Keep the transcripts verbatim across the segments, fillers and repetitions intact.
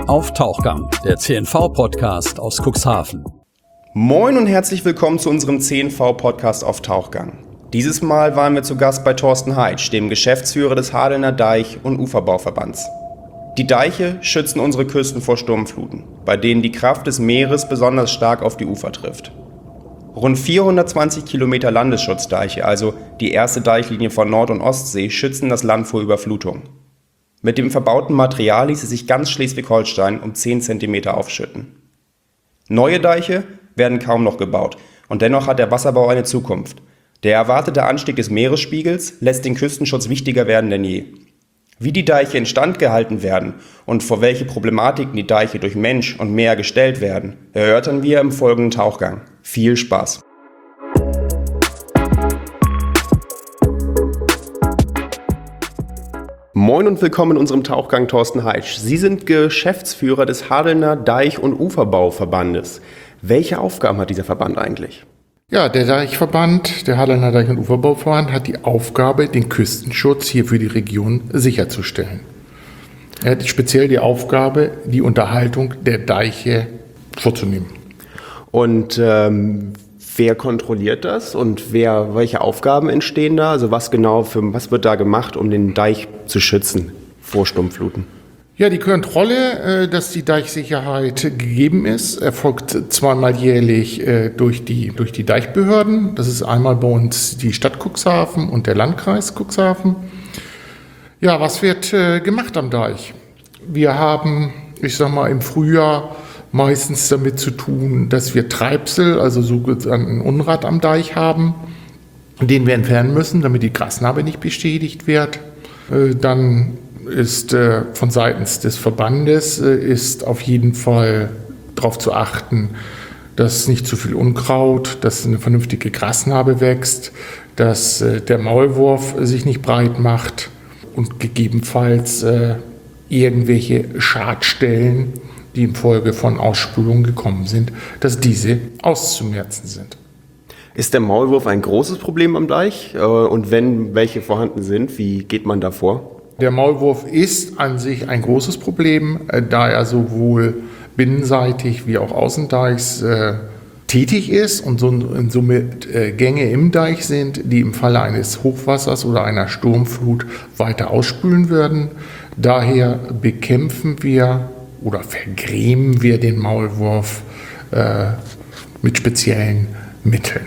auf Tauchgang, der C N V-Podcast aus Cuxhaven. Moin und herzlich willkommen zu unserem C N V-Podcast auf Tauchgang. Dieses Mal waren wir zu Gast bei Thorsten Heitsch, dem Geschäftsführer des Hadelner Deich- und Uferbauverbands. Die Deiche schützen unsere Küsten vor Sturmfluten, bei denen die Kraft des Meeres besonders stark auf die Ufer trifft. Rund vierhundertzwanzig Kilometer Landesschutzdeiche, also die erste Deichlinie von Nord- und Ostsee, schützen das Land vor Überflutung. Mit dem verbauten Material ließe sich ganz Schleswig-Holstein um zehn Zentimeter aufschütten. Neue Deiche werden kaum noch gebaut und dennoch hat der Wasserbau eine Zukunft. Der erwartete Anstieg des Meeresspiegels lässt den Küstenschutz wichtiger werden denn je. Wie die Deiche instand gehalten werden und vor welche Problematiken die Deiche durch Mensch und Meer gestellt werden, erörtern wir im folgenden Tauchgang. Viel Spaß! Moin und willkommen in unserem Tauchgang, Thorsten Heitsch. Sie sind Geschäftsführer des Hadelner Deich- und Uferbauverbandes. Welche Aufgaben hat dieser Verband eigentlich? Ja, der Deichverband, der Hadelner Deich- und Uferbauverband, hat die Aufgabe, den Küstenschutz hier für die Region sicherzustellen. Er hat speziell die Aufgabe, die Unterhaltung der Deiche vorzunehmen. Und ähm, wer kontrolliert das und wer, welche Aufgaben entstehen da? Also was genau, für, was wird da gemacht, um den Deich zu schützen vor Sturmfluten? Ja, die Kontrolle, dass die Deichsicherheit gegeben ist, erfolgt zweimal jährlich durch die, durch die Deichbehörden. Das ist einmal bei uns die Stadt Cuxhaven und der Landkreis Cuxhaven. Ja, was wird gemacht am Deich? Wir haben, ich sag mal, im Frühjahr meistens damit zu tun, dass wir Treibsel, also sogenannten Unrat am Deich haben, den wir entfernen müssen, damit die Grasnarbe nicht beschädigt wird. Dann ist äh, von seitens des Verbandes äh, ist auf jeden Fall darauf zu achten, dass nicht zu viel Unkraut, dass eine vernünftige Grasnarbe wächst, dass äh, der Maulwurf sich nicht breit macht und gegebenenfalls äh, irgendwelche Schadstellen, die infolge von Ausspülungen gekommen sind, dass diese auszumerzen sind. Ist der Maulwurf ein großes Problem am Deich? Und wenn welche vorhanden sind, wie geht man da vor? Der Maulwurf ist an sich ein großes Problem, da er sowohl binnenseitig wie auch außendeichs äh, tätig ist und somit äh, Gänge im Deich sind, die im Falle eines Hochwassers oder einer Sturmflut weiter ausspülen würden. Daher bekämpfen wir oder vergrämen wir den Maulwurf äh, mit speziellen Mitteln.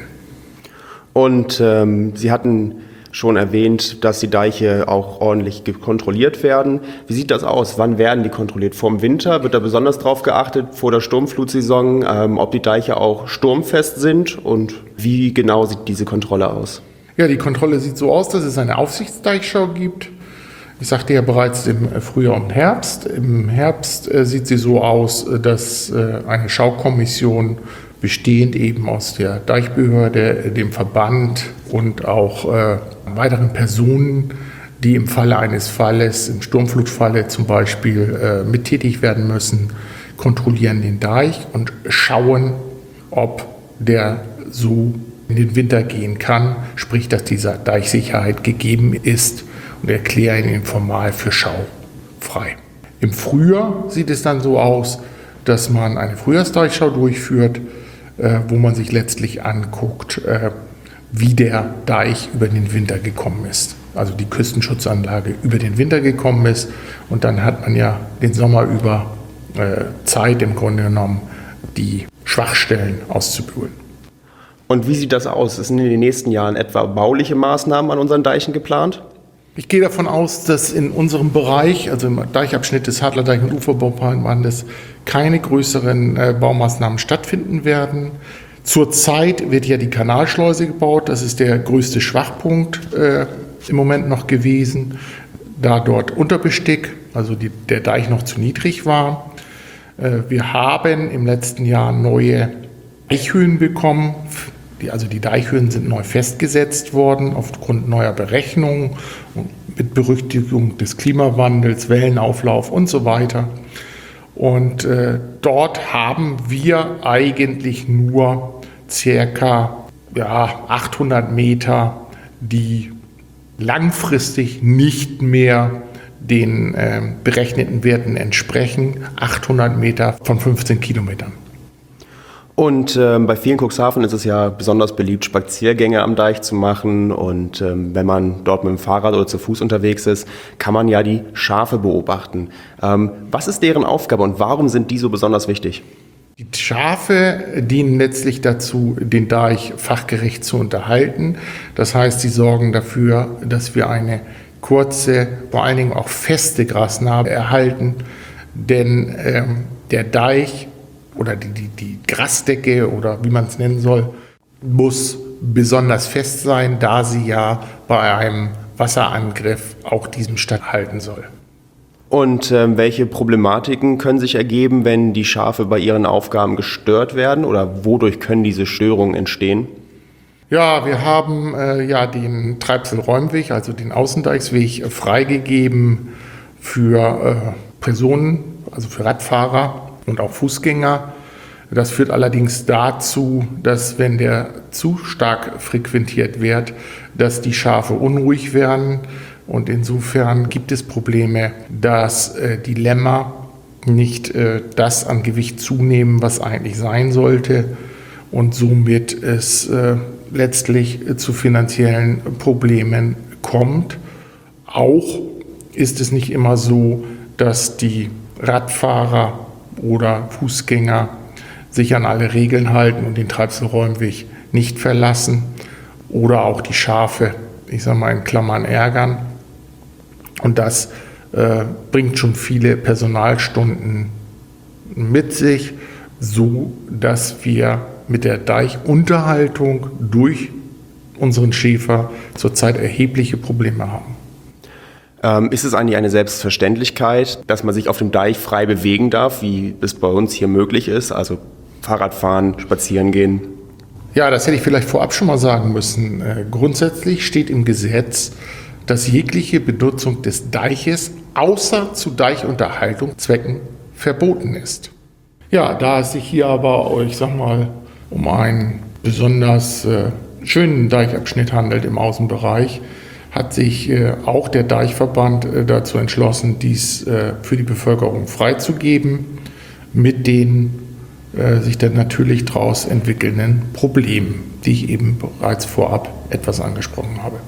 Und ähm, Sie hatten schon erwähnt, dass die Deiche auch ordentlich kontrolliert werden. Wie sieht das aus? Wann werden die kontrolliert? Vor dem Winter wird da besonders drauf geachtet, vor der Sturmflutsaison, ähm, ob die Deiche auch sturmfest sind und wie genau sieht diese Kontrolle aus? Ja, die Kontrolle sieht so aus, dass es eine Aufsichtsdeichschau gibt. Ich sagte ja bereits im Frühjahr und Herbst. Im Herbst äh, sieht sie so aus, dass äh, eine Schaukommission bestehend eben aus der Deichbehörde, dem Verband und auch äh, weiteren Personen, die im Falle eines Falles, im Sturmflutfalle zum Beispiel, äh, mit tätig werden müssen, kontrollieren den Deich und schauen, ob der so in den Winter gehen kann, sprich, dass diese Deichsicherheit gegeben ist und erklären ihn formal für Schau frei. Im Frühjahr sieht es dann so aus, dass man eine Frühjahrsdeichschau durchführt, wo man sich letztlich anguckt, wie der Deich über den Winter gekommen ist. Also die Küstenschutzanlage über den Winter gekommen ist. Und dann hat man ja den Sommer über Zeit im Grunde genommen, die Schwachstellen auszubügeln. Und wie sieht das aus? Sind in den nächsten Jahren etwa bauliche Maßnahmen an unseren Deichen geplant? Ich gehe davon aus, dass in unserem Bereich, also im Deichabschnitt des Hadelner Deich- und Uferbauverbandes, keine größeren äh, Baumaßnahmen stattfinden werden. Zurzeit wird ja die Kanalschleuse gebaut. Das ist der größte Schwachpunkt äh, im Moment noch gewesen, da dort Unterbestick, also die, der Deich noch zu niedrig war. Äh, wir haben im letzten Jahr neue Deichhöhen bekommen. Die, also die Deichhöhen sind neu festgesetzt worden aufgrund neuer Berechnungen und mit Berücksichtigung des Klimawandels, Wellenauflauf und so weiter. Und äh, dort haben wir eigentlich nur circa ja, achthundert Meter, die langfristig nicht mehr den äh, berechneten Werten entsprechen, achthundert Meter von fünfzehn Kilometern. Und ähm, bei vielen Cuxhaven ist es ja besonders beliebt, Spaziergänge am Deich zu machen. Und ähm, wenn man dort mit dem Fahrrad oder zu Fuß unterwegs ist, kann man ja die Schafe beobachten. Ähm, was ist deren Aufgabe und warum sind die so besonders wichtig? Die Schafe dienen letztlich dazu, den Deich fachgerecht zu unterhalten. Das heißt, sie sorgen dafür, dass wir eine kurze, vor allen Dingen auch feste Grasnarbe erhalten. Denn ähm, der Deich oder die, die, die Grasdecke oder wie man es nennen soll, muss besonders fest sein, da sie ja bei einem Wasserangriff auch diesem standhalten soll. Und ähm, welche Problematiken können sich ergeben, wenn die Schafe bei ihren Aufgaben gestört werden oder wodurch können diese Störungen entstehen? Ja, wir haben äh, ja den Treibsel-Räumweg, also den Außendeichsweg, äh, freigegeben für äh, Personen, also für Radfahrer und auch Fußgänger. Das führt allerdings dazu, dass wenn der zu stark frequentiert wird, dass die Schafe unruhig werden. Und insofern gibt es Probleme, dass äh, die Lämmer nicht äh, das an Gewicht zunehmen, was eigentlich sein sollte. Und somit es äh, letztlich äh, zu finanziellen Problemen kommt. Auch ist es nicht immer so, dass die Radfahrer oder Fußgänger sich an alle Regeln halten und den Treibselräumweg nicht verlassen oder auch die Schafe, ich sage mal in Klammern, ärgern. Und das äh, bringt schon viele Personalstunden mit sich, so dass wir mit der Deichunterhaltung durch unseren Schäfer zurzeit erhebliche Probleme haben. Ähm, ist es eigentlich eine Selbstverständlichkeit, dass man sich auf dem Deich frei bewegen darf, wie es bei uns hier möglich ist, also Fahrradfahren, spazieren gehen? Ja, das hätte ich vielleicht vorab schon mal sagen müssen. Äh, grundsätzlich steht im Gesetz, dass jegliche Benutzung des Deiches außer zu Deichunterhaltungszwecken verboten ist. Ja, da es sich hier aber, ich sag mal, um einen besonders äh, schönen Deichabschnitt handelt im Außenbereich, hat sich äh, auch der Deichverband äh, dazu entschlossen, dies äh, für die Bevölkerung freizugeben, mit den äh, sich dann natürlich daraus entwickelnden Problemen, die ich eben bereits vorab etwas angesprochen habe.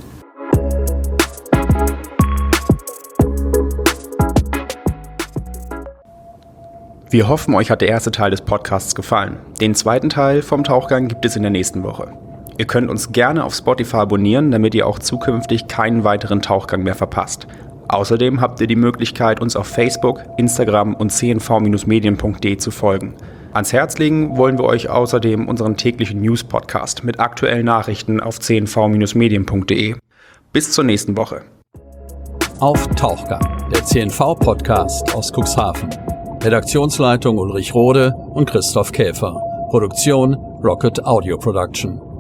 Wir hoffen, euch hat der erste Teil des Podcasts gefallen. Den zweiten Teil vom Tauchgang gibt es in der nächsten Woche. Ihr könnt uns gerne auf Spotify abonnieren, damit ihr auch zukünftig keinen weiteren Tauchgang mehr verpasst. Außerdem habt ihr die Möglichkeit, uns auf Facebook, Instagram und c n v Medien punkt d e zu folgen. Ans Herz legen wollen wir euch außerdem unseren täglichen News-Podcast mit aktuellen Nachrichten auf c n v Medien punkt d e. Bis zur nächsten Woche. Auf Tauchgang, der C N V-Podcast aus Cuxhaven. Redaktionsleitung Ulrich Rode und Christoph Käfer. Produktion Rocket Audio Production.